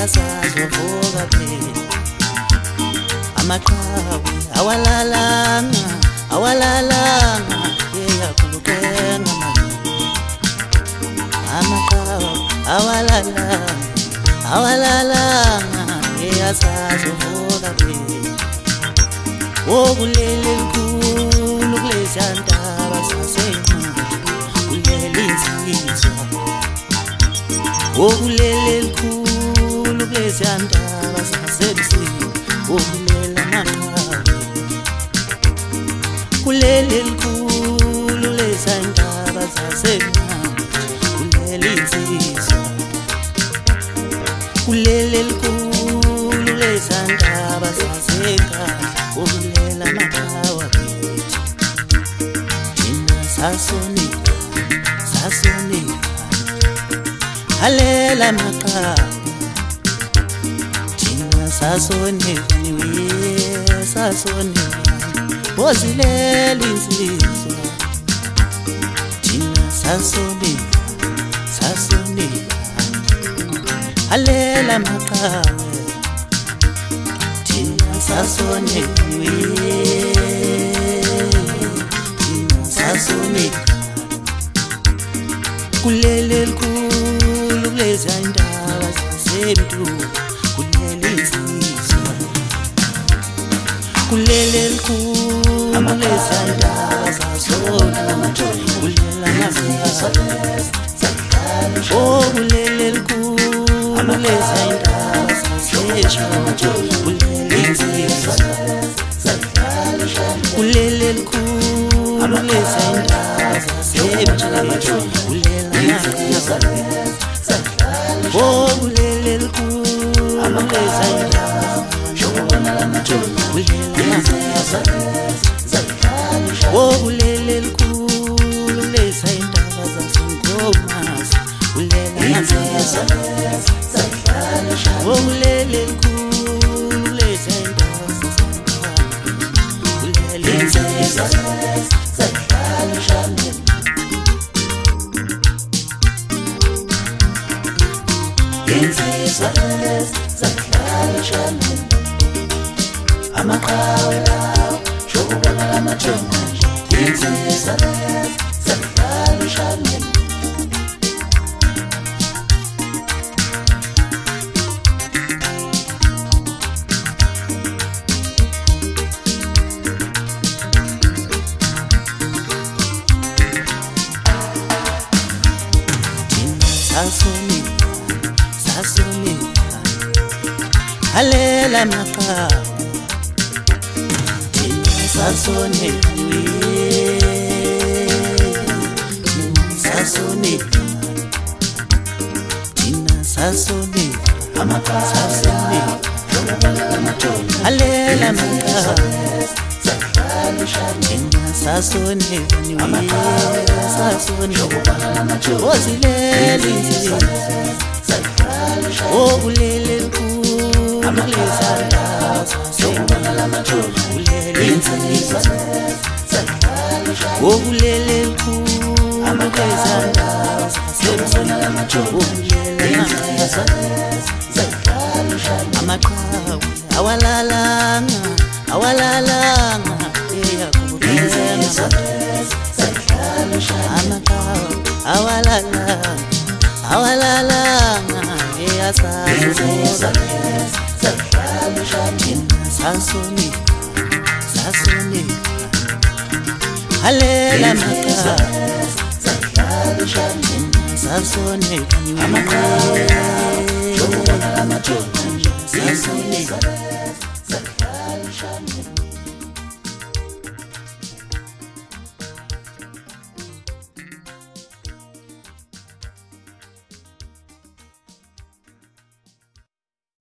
eyasazovuka phela amaqhawe awalalanga eyakhulukenga amaqhawe awalalanga eyasazovuka phela okulele likhulu kuleziyantaba zasencane kulele insizwa okulele likhulu kuleziyantaba zasebusika okulela amaqhawe kulele likhulu leziyantaba zasencane kulele insizwa kulele likhulu leziyantaba zasekhaya okulela amaqhawe thina sasonika halela amaqhawe thina sasonika bozilela insizwa thina sasonika halela amaqhawe thina sasonika kulele likhulu kuleziyantaba zasebutuku kulele insizwa kulele likhulu kuleziyantaba zasebutuku kulele amazizwa oh kulele likhulu kuleziyantaba zasebutuku kulele insizwa kulele likhulu kuleziyantaba zasebutuku kulele oh kulele likhulu kuleziyantaba oh kulele likhulu kuleziyantaba zasenkomazi kulele oh kulele likhulu kuleziyantaba amaqhawe lawo shokubona lamathunga insizwa zahlala ushamile sasonika halela amaqhawe sasonika thina sasonika amaqhawe halela amaqhawe thina sasonika ozilela insizwa okulele likhulu kuleziyantaba zasebutuku kulele insizwa okulele likhulu kuleziyantaba zasebutuku kulele amaqhawe awalalanga eyakhulukenga amaqhawe awalalanga eyasazovuka thina sasonika halela amaqhawe sasonika